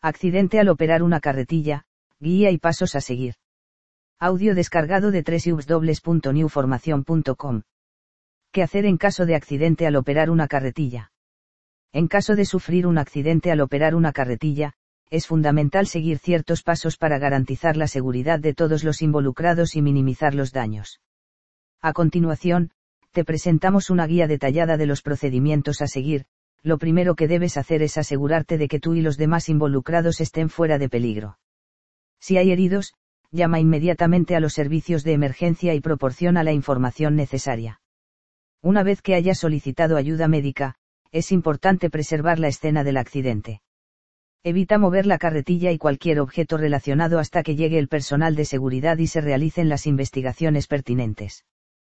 Accidente al operar una carretilla, guía y pasos a seguir. Audio descargado de www.newformacion.com. ¿Qué hacer en caso de accidente al operar una carretilla? En caso de sufrir un accidente al operar una carretilla, es fundamental seguir ciertos pasos para garantizar la seguridad de todos los involucrados y minimizar los daños. A continuación, te presentamos una guía detallada de los procedimientos a seguir. Lo primero que debes hacer es asegurarte de que tú y los demás involucrados estén fuera de peligro. Si hay heridos, llama inmediatamente a los servicios de emergencia y proporciona la información necesaria. Una vez que hayas solicitado ayuda médica, es importante preservar la escena del accidente. Evita mover la carretilla y cualquier objeto relacionado hasta que llegue el personal de seguridad y se realicen las investigaciones pertinentes.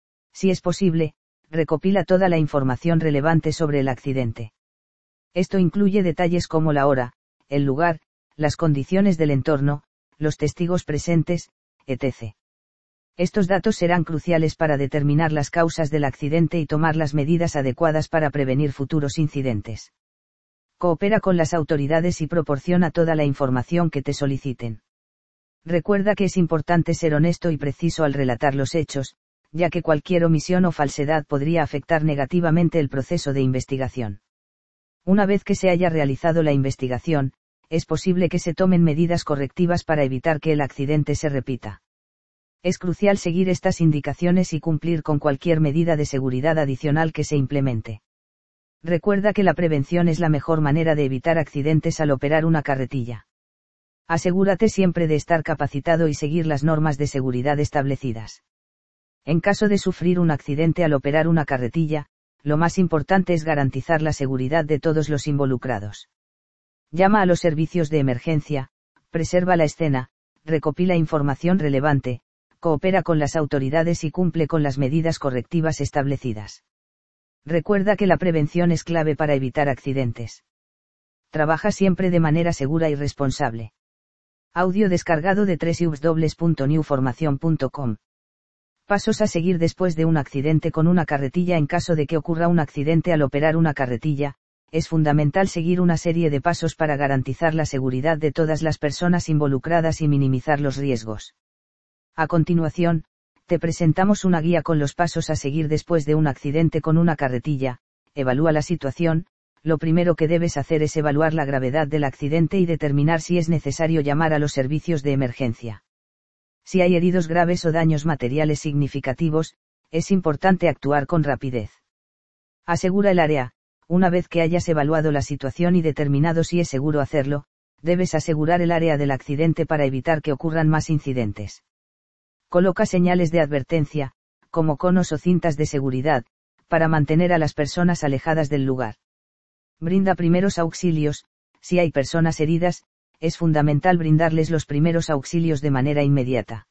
Si es posible, recopila toda la información relevante sobre el accidente. Esto incluye detalles como la hora, el lugar, las condiciones del entorno, los testigos presentes, etc. Estos datos serán cruciales para determinar las causas del accidente y tomar las medidas adecuadas para prevenir futuros incidentes. Coopera con las autoridades y proporciona toda la información que te soliciten. Recuerda que es importante ser honesto y preciso al relatar los hechos, ya que cualquier omisión o falsedad podría afectar negativamente el proceso de investigación. Una vez que se haya realizado la investigación, es posible que se tomen medidas correctivas para evitar que el accidente se repita. Es crucial seguir estas indicaciones y cumplir con cualquier medida de seguridad adicional que se implemente. Recuerda que la prevención es la mejor manera de evitar accidentes al operar una carretilla. Asegúrate siempre de estar capacitado y seguir las normas de seguridad establecidas. En caso de sufrir un accidente al operar una carretilla, lo más importante es garantizar la seguridad de todos los involucrados. Llama a los servicios de emergencia, preserva la escena, recopila información relevante, coopera con las autoridades y cumple con las medidas correctivas establecidas. Recuerda que la prevención es clave para evitar accidentes. Trabaja siempre de manera segura y responsable. Audio descargado de www.newformacion.com. Pasos a seguir después de un accidente con una carretilla. En caso de que ocurra un accidente al operar una carretilla, es fundamental seguir una serie de pasos para garantizar la seguridad de todas las personas involucradas y minimizar los riesgos. A continuación, te presentamos una guía con los pasos a seguir después de un accidente con una carretilla. Evalúa la situación. Lo primero que debes hacer es evaluar la gravedad del accidente y determinar si es necesario llamar a los servicios de emergencia. Si hay heridos graves o daños materiales significativos, es importante actuar con rapidez. Asegura el área. Una vez que hayas evaluado la situación y determinado si es seguro hacerlo, debes asegurar el área del accidente para evitar que ocurran más incidentes. Coloca señales de advertencia, como conos o cintas de seguridad, para mantener a las personas alejadas del lugar. Brinda primeros auxilios. Si hay personas heridas, es fundamental brindarles los primeros auxilios de manera inmediata.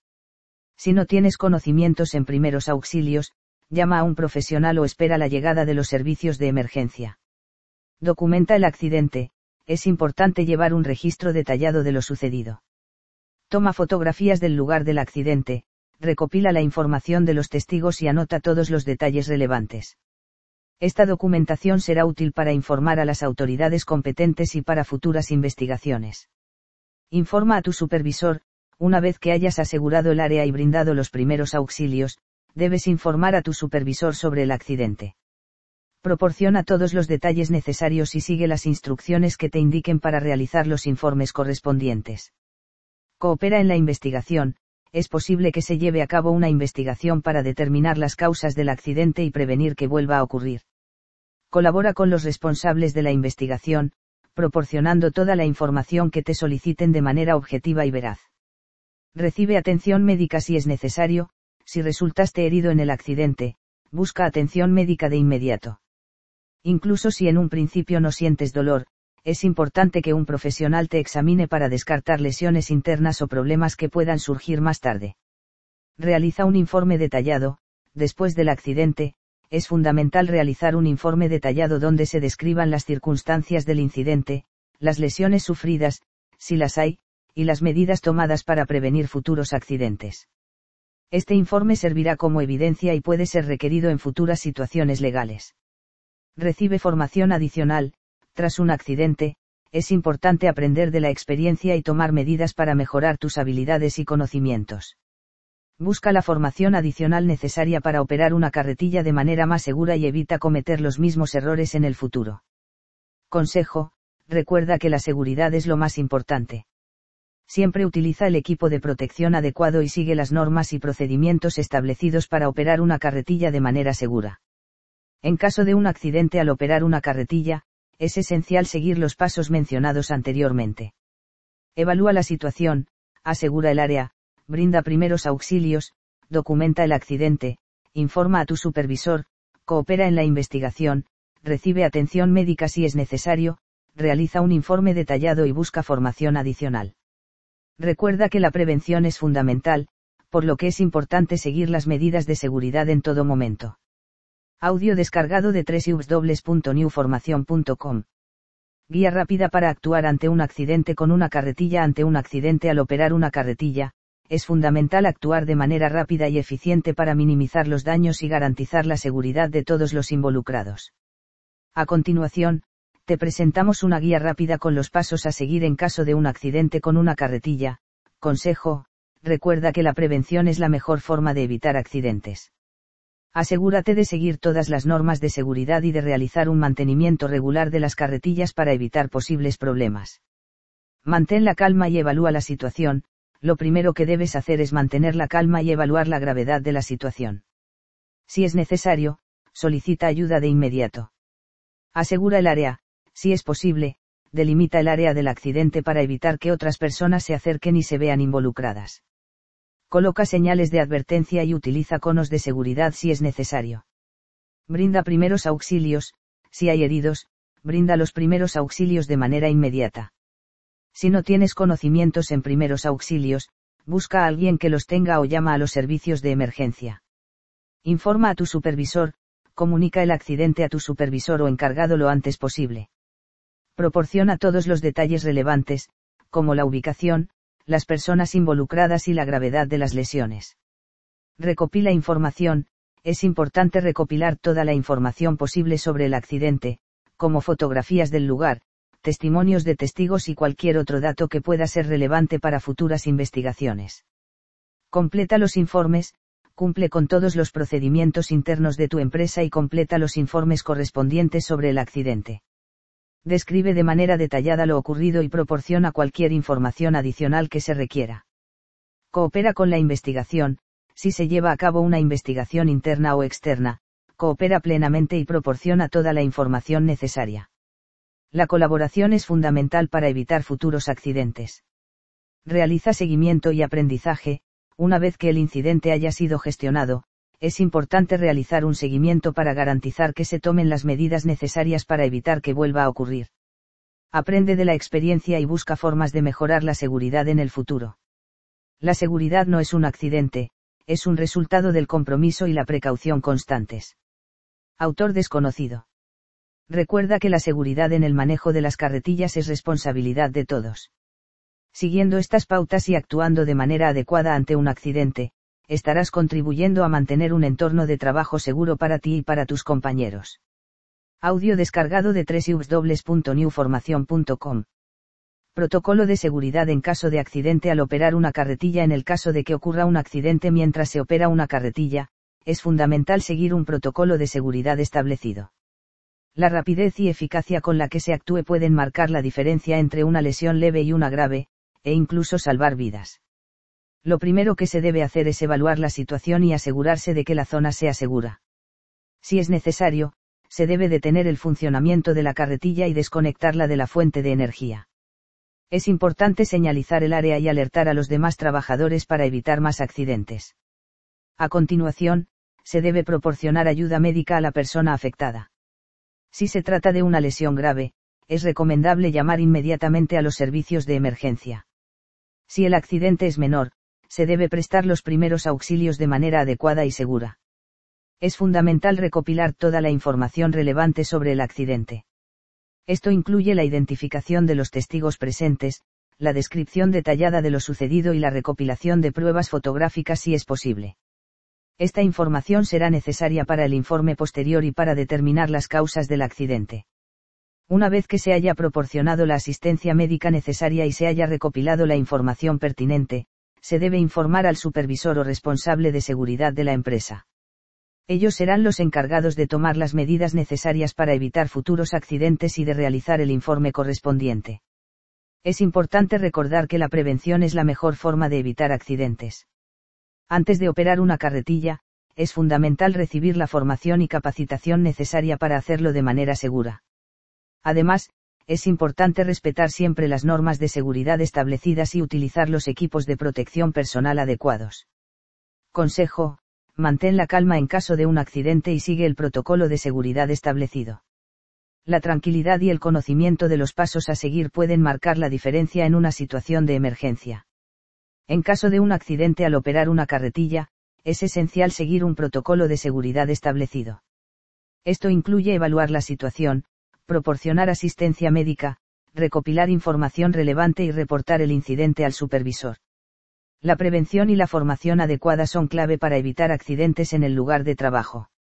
Si no tienes conocimientos en primeros auxilios, llama a un profesional o espera la llegada de los servicios de emergencia. Documenta el accidente. Es importante llevar un registro detallado de lo sucedido. Toma fotografías del lugar del accidente, recopila la información de los testigos y anota todos los detalles relevantes. Esta documentación será útil para informar a las autoridades competentes y para futuras investigaciones. Informa a tu supervisor. Una vez que hayas asegurado el área y brindado los primeros auxilios, debes informar a tu supervisor sobre el accidente. Proporciona todos los detalles necesarios y sigue las instrucciones que te indiquen para realizar los informes correspondientes. Coopera en la investigación. Es posible que se lleve a cabo una investigación para determinar las causas del accidente y prevenir que vuelva a ocurrir. Colabora con los responsables de la investigación, proporcionando toda la información que te soliciten de manera objetiva y veraz. Recibe atención médica si es necesario. Si resultaste herido en el accidente, busca atención médica de inmediato. Incluso si en un principio no sientes dolor, es importante que un profesional te examine para descartar lesiones internas o problemas que puedan surgir más tarde. Realiza un informe detallado. Después del accidente, es fundamental realizar un informe detallado donde se describan las circunstancias del incidente, las lesiones sufridas, si las hay, y las medidas tomadas para prevenir futuros accidentes. Este informe servirá como evidencia y puede ser requerido en futuras situaciones legales. Recibe formación adicional. Tras un accidente, es importante aprender de la experiencia y tomar medidas para mejorar tus habilidades y conocimientos. Busca la formación adicional necesaria para operar una carretilla de manera más segura y evita cometer los mismos errores en el futuro. Consejo: recuerda que la seguridad es lo más importante. Siempre utiliza el equipo de protección adecuado y sigue las normas y procedimientos establecidos para operar una carretilla de manera segura. En caso de un accidente al operar una carretilla, es esencial seguir los pasos mencionados anteriormente. Evalúa la situación, asegura el área, brinda primeros auxilios, documenta el accidente, informa a tu supervisor, coopera en la investigación, recibe atención médica si es necesario, realiza un informe detallado y busca formación adicional. Recuerda que la prevención es fundamental, por lo que es importante seguir las medidas de seguridad en todo momento. Audio descargado de www.newformacion.com. Guía rápida para actuar ante un accidente con una carretilla. Ante un accidente al operar una carretilla, es fundamental actuar de manera rápida y eficiente para minimizar los daños y garantizar la seguridad de todos los involucrados. A continuación, te presentamos una guía rápida con los pasos a seguir en caso de un accidente con una carretilla. Consejo: recuerda que la prevención es la mejor forma de evitar accidentes. Asegúrate de seguir todas las normas de seguridad y de realizar un mantenimiento regular de las carretillas para evitar posibles problemas. Mantén la calma y evalúa la situación. Lo primero que debes hacer es mantener la calma y evaluar la gravedad de la situación. Si es necesario, solicita ayuda de inmediato. Asegura el área. Si es posible, delimita el área del accidente para evitar que otras personas se acerquen y se vean involucradas. Coloca señales de advertencia y utiliza conos de seguridad si es necesario. Brinda primeros auxilios. Si hay heridos, brinda los primeros auxilios de manera inmediata. Si no tienes conocimientos en primeros auxilios, busca a alguien que los tenga o llama a los servicios de emergencia. Informa a tu supervisor. Comunica el accidente a tu supervisor o encargado lo antes posible. Proporciona todos los detalles relevantes, como la ubicación, las personas involucradas y la gravedad de las lesiones. Recopila información. Es importante recopilar toda la información posible sobre el accidente, como fotografías del lugar, testimonios de testigos y cualquier otro dato que pueda ser relevante para futuras investigaciones. Completa los informes. Cumple con todos los procedimientos internos de tu empresa y completa los informes correspondientes sobre el accidente. Describe de manera detallada lo ocurrido y proporciona cualquier información adicional que se requiera. Coopera con la investigación. Si se lleva a cabo una investigación interna o externa, coopera plenamente y proporciona toda la información necesaria. La colaboración es fundamental para evitar futuros accidentes. Realiza seguimiento y aprendizaje. Una vez que el incidente haya sido gestionado, es importante realizar un seguimiento para garantizar que se tomen las medidas necesarias para evitar que vuelva a ocurrir. Aprende de la experiencia y busca formas de mejorar la seguridad en el futuro. La seguridad no es un accidente, es un resultado del compromiso y la precaución constantes. Autor desconocido. Recuerda que la seguridad en el manejo de las carretillas es responsabilidad de todos. Siguiendo estas pautas y actuando de manera adecuada ante un accidente, estarás contribuyendo a mantener un entorno de trabajo seguro para ti y para tus compañeros. Audio descargado de www.newformacion.com. Protocolo de seguridad en caso de accidente al operar una carretilla. En el caso de que ocurra un accidente mientras se opera una carretilla, es fundamental seguir un protocolo de seguridad establecido. La rapidez y eficacia con la que se actúe pueden marcar la diferencia entre una lesión leve y una grave, e incluso salvar vidas. Lo primero que se debe hacer es evaluar la situación y asegurarse de que la zona sea segura. Si es necesario, se debe detener el funcionamiento de la carretilla y desconectarla de la fuente de energía. Es importante señalizar el área y alertar a los demás trabajadores para evitar más accidentes. A continuación, se debe proporcionar ayuda médica a la persona afectada. Si se trata de una lesión grave, es recomendable llamar inmediatamente a los servicios de emergencia. Si el accidente es menor, se debe prestar los primeros auxilios de manera adecuada y segura. Es fundamental recopilar toda la información relevante sobre el accidente. Esto incluye la identificación de los testigos presentes, la descripción detallada de lo sucedido y la recopilación de pruebas fotográficas si es posible. Esta información será necesaria para el informe posterior y para determinar las causas del accidente. Una vez que se haya proporcionado la asistencia médica necesaria y se haya recopilado la información pertinente, se debe informar al supervisor o responsable de seguridad de la empresa. Ellos serán los encargados de tomar las medidas necesarias para evitar futuros accidentes y de realizar el informe correspondiente. Es importante recordar que la prevención es la mejor forma de evitar accidentes. Antes de operar una carretilla, es fundamental recibir la formación y capacitación necesaria para hacerlo de manera segura. Además, es importante respetar siempre las normas de seguridad establecidas y utilizar los equipos de protección personal adecuados. Consejo: mantén la calma en caso de un accidente y sigue el protocolo de seguridad establecido. La tranquilidad y el conocimiento de los pasos a seguir pueden marcar la diferencia en una situación de emergencia. En caso de un accidente al operar una carretilla, es esencial seguir un protocolo de seguridad establecido. Esto incluye evaluar la situación, proporcionar asistencia médica, recopilar información relevante y reportar el incidente al supervisor. La prevención y la formación adecuada son clave para evitar accidentes en el lugar de trabajo.